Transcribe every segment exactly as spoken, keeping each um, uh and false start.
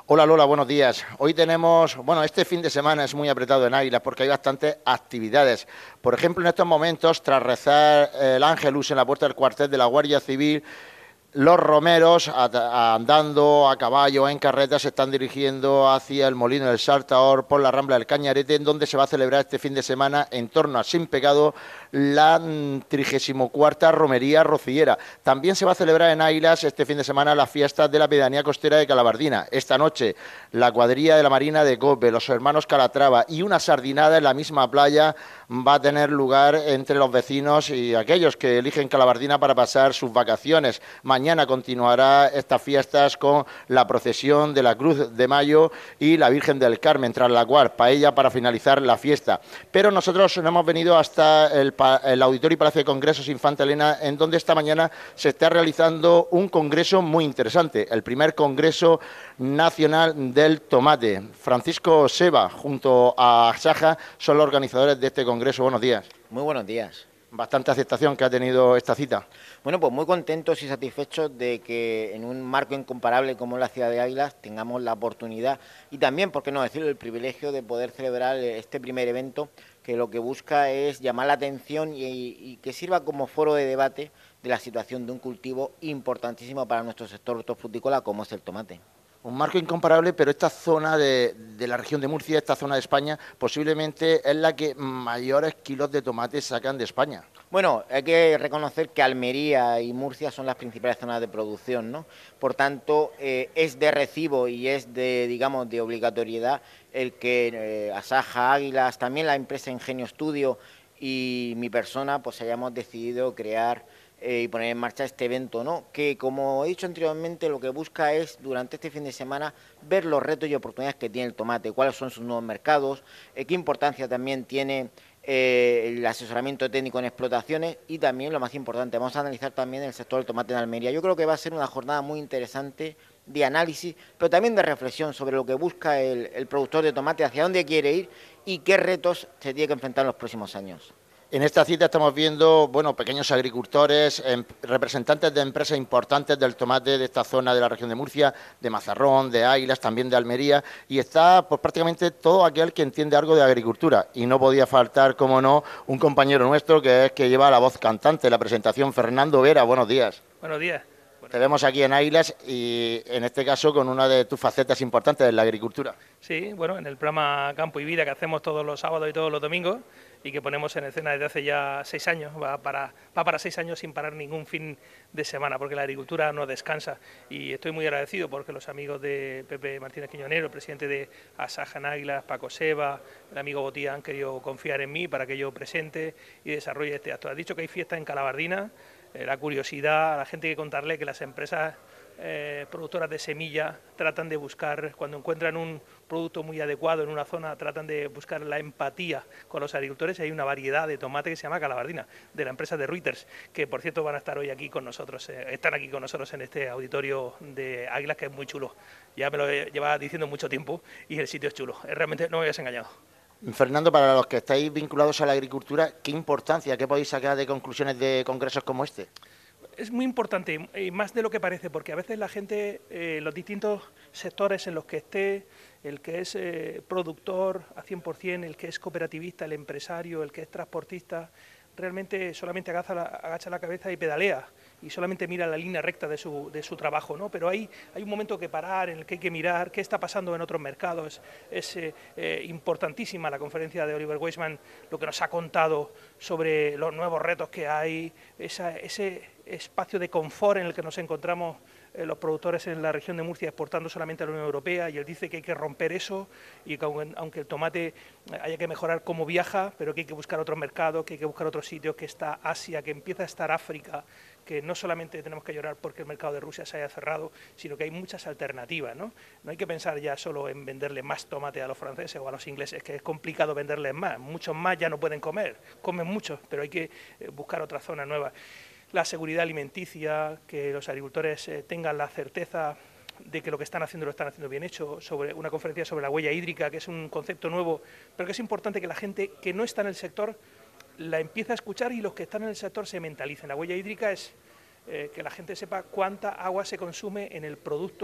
Hola Lola, buenos días. Hoy tenemos, bueno, este fin de semana es muy apretado en Águilas porque hay bastantes actividades. Por ejemplo, en estos momentos, tras rezar el Ángelus en la puerta del cuartel de la Guardia Civil, los romeros, a, a, andando a caballo, en carreta, se están dirigiendo hacia el Molino del Saltaor por la Rambla del Cañarete, en donde se va a celebrar este fin de semana, en torno a Sin Pecado, la trigésimo cuarta romería rociera. También se va a celebrar en Águilas este fin de semana las fiestas de la pedanía costera de Calabardina. Esta noche, la cuadrilla de la Marina de Cope, los hermanos Calatrava y una sardinada en la misma playa va a tener lugar entre los vecinos y aquellos que eligen Calabardina para pasar sus vacaciones. Mañana continuará estas fiestas con la procesión de la Cruz de Mayo y la Virgen del Carmen, tras la cual paella para finalizar la fiesta. Pero nosotros nos hemos venido hasta el, el Auditorio y Palacio de Congresos Infanta Elena, en donde esta mañana se está realizando un congreso muy interesante, el primer Congreso Nacional del Tomate. Francisco Seva, junto a Saja, son los organizadores de este congreso. Buenos días. Muy buenos días. Bastante aceptación que ha tenido esta cita. Bueno, pues muy contentos y satisfechos de que en un marco incomparable como la ciudad de Águilas tengamos la oportunidad y también, por qué no decirlo, el privilegio de poder celebrar este primer evento que lo que busca es llamar la atención y, y que sirva como foro de debate de la situación de un cultivo importantísimo para nuestro sector hortofrutícola como es el tomate. Un marco incomparable, pero esta zona de, de la región de Murcia, esta zona de España, posiblemente es la que mayores kilos de tomate sacan de España. Bueno, hay que reconocer que Almería y Murcia son las principales zonas de producción, ¿no? Por tanto, eh, es de recibo y es de, digamos, de obligatoriedad el que eh, Asaja, Águilas, también la empresa Ingenio Estudio y mi persona, pues hayamos decidido crear eh, y poner en marcha este evento, ¿no? Que, como he dicho anteriormente, lo que busca es, durante este fin de semana, ver los retos y oportunidades que tiene el tomate, cuáles son sus nuevos mercados, eh, qué importancia también tiene Eh, el asesoramiento técnico en explotaciones y también, lo más importante, vamos a analizar también el sector del tomate en Almería. Yo creo que va a ser una jornada muy interesante de análisis, pero también de reflexión sobre lo que busca el, el productor de tomate, hacia dónde quiere ir y qué retos se tiene que enfrentar en los próximos años. En esta cita estamos viendo, bueno, pequeños agricultores, em, representantes de empresas importantes del tomate de esta zona de la región de Murcia, de Mazarrón, de Águilas, también de Almería, y está pues prácticamente todo aquel que entiende algo de agricultura. Y no podía faltar, como no, un compañero nuestro que es que lleva la voz cantante, la presentación, Fernando Vera. Buenos días. Buenos días. Te vemos aquí en Águilas y en este caso con una de tus facetas importantes de la agricultura. Sí, bueno, en el programa Campo y Vida que hacemos todos los sábados y todos los domingos y que ponemos en escena desde hace ya seis años, va para, va para seis años sin parar ningún fin de semana, porque la agricultura no descansa. Y estoy muy agradecido porque los amigos de Pepe Martínez Quiñonero, el presidente de Asaja en Águilas, Paco Seva, el amigo Botía, han querido confiar en mí para que yo presente y desarrolle este acto. Has dicho que hay fiesta en Calabardina. La curiosidad, a la gente hay que contarle que las empresas eh, productoras de semilla tratan de buscar, cuando encuentran un producto muy adecuado en una zona, tratan de buscar la empatía con los agricultores. Hay una variedad de tomate que se llama Calabardina, de la empresa de Reuters, que por cierto van a estar hoy aquí con nosotros, eh, están aquí con nosotros en este auditorio de Águilas, que es muy chulo. Ya me lo llevaba diciendo mucho tiempo y el sitio es chulo, realmente no me habías engañado. Fernando, para los que estáis vinculados a la agricultura, ¿qué importancia, qué podéis sacar de conclusiones de congresos como este? Es muy importante, y más de lo que parece, porque a veces la gente, eh, los distintos sectores en los que esté, el que es eh, productor a cien por cien, el que es cooperativista, el empresario, el que es transportista, realmente solamente agacha la, agacha la cabeza y pedalea y solamente mira la línea recta de su, de su trabajo, ¿no? Pero hay, hay un momento que parar, en el que hay que mirar qué está pasando en otros mercados. Es eh, eh, importantísima la conferencia de Oliver Weissman, lo que nos ha contado sobre los nuevos retos que hay, esa, ese espacio de confort en el que nos encontramos eh, los productores en la región de Murcia exportando solamente a la Unión Europea, y él dice que hay que romper eso y que aunque el tomate haya que mejorar cómo viaja, pero que hay que buscar otros mercados, que hay que buscar otros sitios, que está Asia, que empieza a estar África, que no solamente tenemos que llorar porque el mercado de Rusia se haya cerrado, sino que hay muchas alternativas, ¿no? No hay que pensar ya solo en venderle más tomate a los franceses o a los ingleses, que es complicado venderles más, muchos más ya no pueden comer, comen muchos, pero hay que buscar otra zona nueva. La seguridad alimenticia, que los agricultores eh, tengan la certeza de que lo que están haciendo lo están haciendo bien hecho, sobre una conferencia sobre la huella hídrica, que es un concepto nuevo, pero que es importante que la gente que no está en el sector la empiece a escuchar y los que están en el sector se mentalicen. La huella hídrica es eh, que la gente sepa cuánta agua se consume en el producto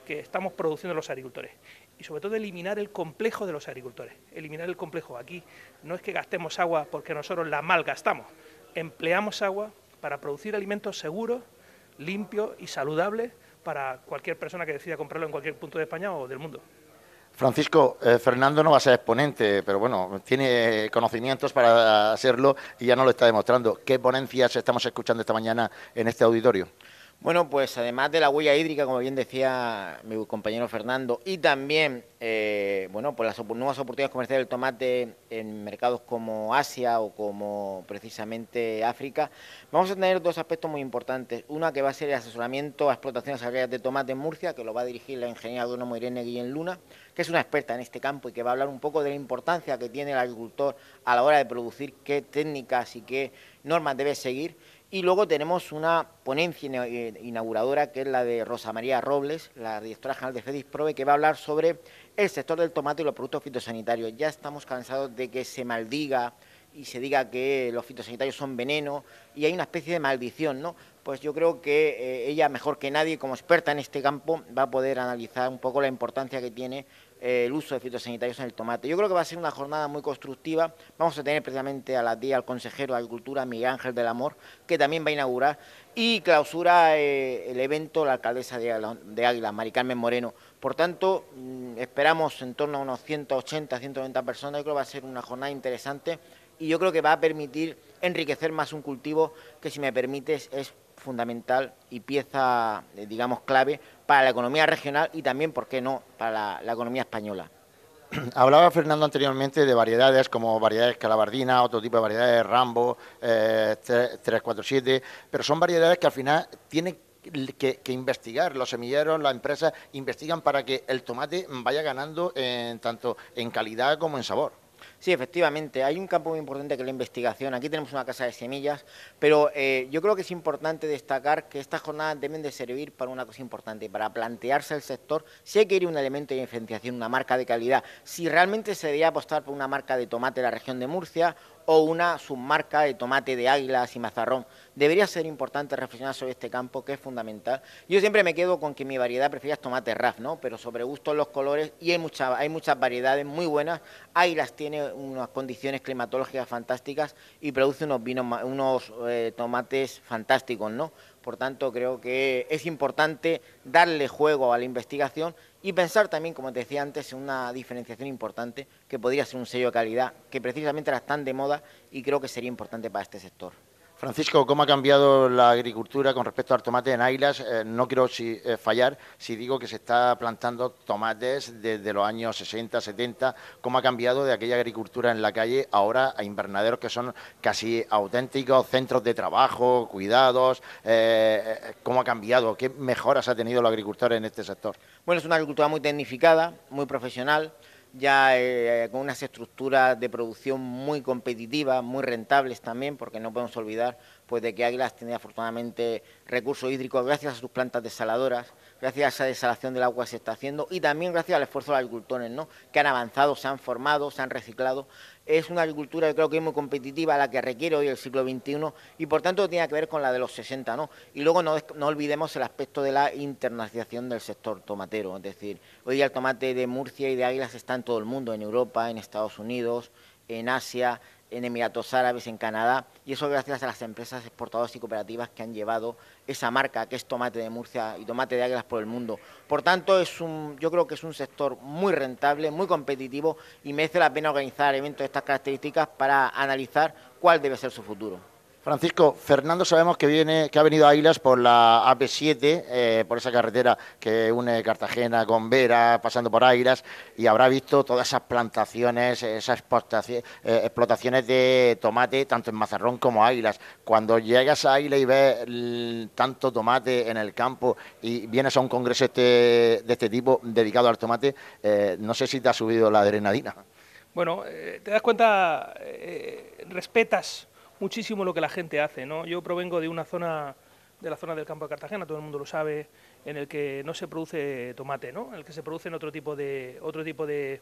que estamos produciendo los agricultores. Y sobre todo eliminar el complejo de los agricultores. Eliminar el complejo. Aquí no es que gastemos agua porque nosotros la malgastamos. Empleamos agua para producir alimentos seguros, limpios y saludables para cualquier persona que decida comprarlo en cualquier punto de España o del mundo. Francisco, eh, Fernando no va a ser exponente, pero bueno, tiene conocimientos para hacerlo y ya nos lo está demostrando. ¿Qué ponencias estamos escuchando esta mañana en este auditorio? Bueno, pues además de la huella hídrica, como bien decía mi compañero Fernando, y también, eh, bueno, pues las op nuevas oportunidades comerciales del tomate en mercados como Asia o como precisamente África, vamos a tener dos aspectos muy importantes. Una que va a ser el asesoramiento a explotaciones agrarias de tomate en Murcia, que lo va a dirigir la ingeniera agrónoma Irene Guillén Luna, que es una experta en este campo y que va a hablar un poco de la importancia que tiene el agricultor a la hora de producir, qué técnicas y qué normas debe seguir. Y luego tenemos una ponencia inauguradora que es la de Rosa María Robles, la directora general de FEDISPROVE, que va a hablar sobre el sector del tomate y los productos fitosanitarios. Ya estamos cansados de que se maldiga y se diga que los fitosanitarios son veneno y hay una especie de maldición, ¿no? Pues yo creo que eh, ella, mejor que nadie, como experta en este campo, va a poder analizar un poco la importancia que tiene eh, el uso de fitosanitarios en el tomate. Yo creo que va a ser una jornada muy constructiva. Vamos a tener precisamente a las diez al consejero de Agricultura, Miguel Ángel del Amor, que también va a inaugurar, y clausura eh, el evento la alcaldesa de, de Águila, Mari Carmen Moreno. Por tanto, mmm, esperamos en torno a unos ciento ochenta, ciento noventa personas. Yo creo que va a ser una jornada interesante y yo creo que va a permitir enriquecer más un cultivo que, si me permites, es fundamental y pieza, eh, digamos, clave para la economía regional y también, ¿por qué no?, para la, la economía española. Hablaba Fernando anteriormente de variedades como variedades calabardina, otro tipo de variedades Rambo, eh, tres cuatro siete, pero son variedades que al final tienen que, que investigar, los semilleros, las empresas investigan para que el tomate vaya ganando en, tanto en calidad como en sabor. Sí, efectivamente, hay un campo muy importante que es la investigación. Aquí tenemos una casa de semillas, pero eh, yo creo que es importante destacar que estas jornadas deben de servir para una cosa importante, para plantearse el sector si hay que ir a un elemento de diferenciación, una marca de calidad, si realmente se debería apostar por una marca de tomate de la región de Murcia o una submarca de tomate de Águilas y Mazarrón. Debería ser importante reflexionar sobre este campo, que es fundamental. Yo siempre me quedo con que mi variedad preferida es tomate R A F, ¿no? Pero sobre gustos los colores, y hay, mucha, hay muchas variedades muy buenas. Águilas tiene unas condiciones climatológicas fantásticas y produce unos vinos, unos eh, tomates fantásticos, ¿no? Por tanto, creo que es importante darle juego a la investigación y pensar también, como te decía antes, en una diferenciación importante que podría ser un sello de calidad, que precisamente ahora están de moda y creo que sería importante para este sector. Francisco, ¿cómo ha cambiado la agricultura con respecto al tomate en Águilas? Eh, no quiero si, eh, fallar si digo que se está plantando tomates desde los años sesenta, setenta. ¿Cómo ha cambiado de aquella agricultura en la calle ahora a invernaderos que son casi auténticos centros de trabajo, cuidados? Eh, ¿Cómo ha cambiado? ¿Qué mejoras ha tenido los agricultores en este sector? Bueno, es una agricultura muy tecnificada, muy profesional, ya eh, con unas estructuras de producción muy competitivas, muy rentables también, porque no podemos olvidar pues de que Águilas tiene afortunadamente recursos hídricos gracias a sus plantas desaladoras, gracias a esa desalación del agua que se está haciendo y también gracias al esfuerzo de los agricultores, ¿no?, que han avanzado, se han formado, se han reciclado. Es una agricultura que creo que es muy competitiva, la que requiere hoy el siglo veintiuno y por tanto tiene que ver con la de los sesenta, ¿no? Y luego no, no olvidemos el aspecto de la internacionalización del sector tomatero, es decir, hoy día el tomate de Murcia y de Águilas está en todo el mundo, en Europa, en Estados Unidos, en Asia, en Emiratos Árabes, en Canadá, y eso gracias a las empresas exportadoras y cooperativas que han llevado esa marca que es tomate de Murcia y tomate de Águilas por el mundo. Por tanto, es un, yo creo que es un sector muy rentable, muy competitivo y merece la pena organizar eventos de estas características para analizar cuál debe ser su futuro. Francisco, Fernando sabemos que viene, que ha venido a Águilas por la A P siete, eh, por esa carretera que une Cartagena con Vera, pasando por Águilas, y habrá visto todas esas plantaciones, esas explotaciones, eh, explotaciones de tomate, tanto en Mazarrón como Águilas. Cuando llegas a Águilas y ves el, tanto tomate en el campo y vienes a un congreso este, de este tipo dedicado al tomate, eh, no sé si te ha subido la adrenalina. Bueno, eh, te das cuenta, eh, respetas muchísimo lo que la gente hace, ¿no? Yo provengo de una zona, de la zona del campo de Cartagena, todo el mundo lo sabe, en el que no se produce tomate, ¿no? En el que se producen otro tipo de otro tipo de,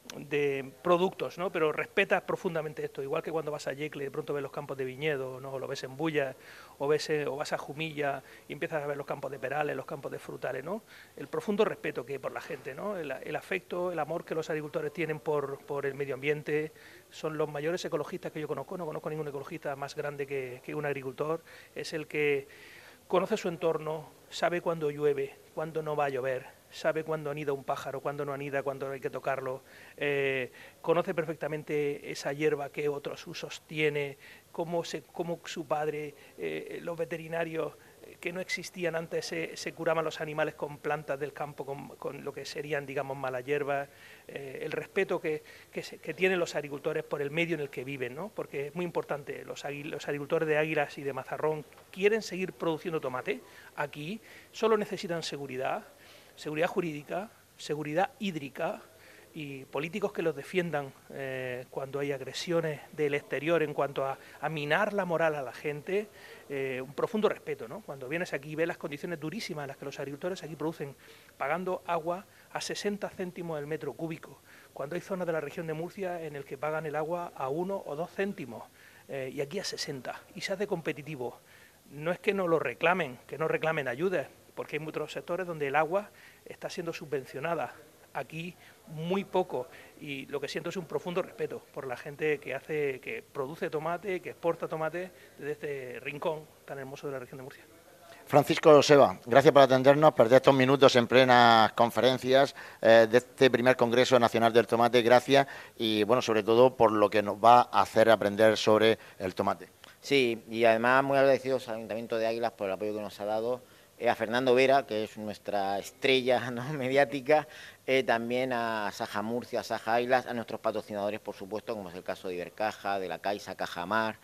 de productos, ¿no? Pero respetas profundamente esto, igual que cuando vas a Yecle, de pronto ves los campos de viñedo, ¿no? O lo ves en Bullas, o ves o vas a Jumilla y empiezas a ver los campos de perales, los campos de frutales, ¿no? El profundo respeto que hay por la gente, ¿no? El, el afecto, el amor que los agricultores tienen por, por el medio ambiente, son los mayores ecologistas que yo conozco, no conozco ningún ecologista más grande que, que un agricultor, es el que conoce su entorno, sabe cuándo llueve, cuándo no va a llover, sabe cuándo anida un pájaro, cuándo no anida, cuándo hay que tocarlo, eh, conoce perfectamente esa hierba que otros usos tiene, cómo, se, cómo su padre, eh, los veterinarios que no existían antes, se, se curaban los animales con plantas del campo, con, con lo que serían, digamos, malas hierbas, eh, el respeto que, que, se, que tienen los agricultores por el medio en el que viven, ¿no? Porque es muy importante, los, los agricultores de Águilas y de Mazarrón quieren seguir produciendo tomate aquí, solo necesitan seguridad, seguridad jurídica, seguridad hídrica, y políticos que los defiendan eh, cuando hay agresiones del exterior en cuanto a, a minar la moral a la gente, eh, un profundo respeto, ¿no? Cuando vienes aquí y ves las condiciones durísimas en las que los agricultores aquí producen, pagando agua a sesenta céntimos el metro cúbico, cuando hay zonas de la región de Murcia en el que pagan el agua a uno o dos céntimos, eh, y aquí a sesenta, y se hace competitivo. No es que no lo reclamen, que no reclamen ayudas, porque hay muchos sectores donde el agua está siendo subvencionada. Aquí muy poco, y lo que siento es un profundo respeto por la gente que hace, que produce tomate, que exporta tomate desde este rincón tan hermoso de la región de Murcia. Francisco Seva, gracias por atendernos, perder estos minutos en plenas conferencias eh, de este primer Congreso Nacional del Tomate, gracias, y bueno, sobre todo por lo que nos va a hacer aprender sobre el tomate. Sí, y además muy agradecidos al Ayuntamiento de Águilas por el apoyo que nos ha dado, eh, a Fernando Vera, que es nuestra estrella, ¿no?, mediática, eh, también a Saja Murcia, a Saja Águilas, a nuestros patrocinadores, por supuesto, como es el caso de Ibercaja, de la Caixa, Cajamar,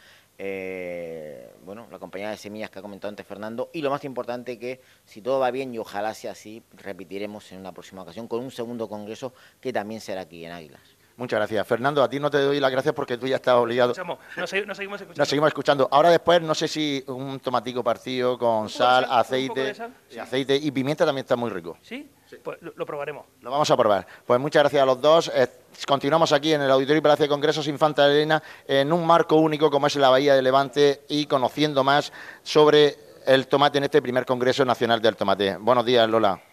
eh, bueno, la compañía de semillas que ha comentado antes Fernando, y lo más importante que, si todo va bien, y ojalá sea así, repetiremos en una próxima ocasión con un segundo congreso que también será aquí en Águilas. Muchas gracias. Fernando, a ti no te doy las gracias porque tú ya estás obligado. Nos, nos seguimos escuchando. Nos seguimos escuchando. Ahora después, no sé si un tomatico partido con sal, sal, aceite, sal, sí. aceite y pimienta también está muy rico. ¿Sí? Sí. Pues lo, lo probaremos. Lo vamos a probar. Pues muchas gracias a los dos. Eh, continuamos aquí en el Auditorio y Palacio de Congresos Infanta Elena en un marco único como es la Bahía de Levante y conociendo más sobre el tomate en este primer Congreso Nacional del Tomate. Buenos días, Lola.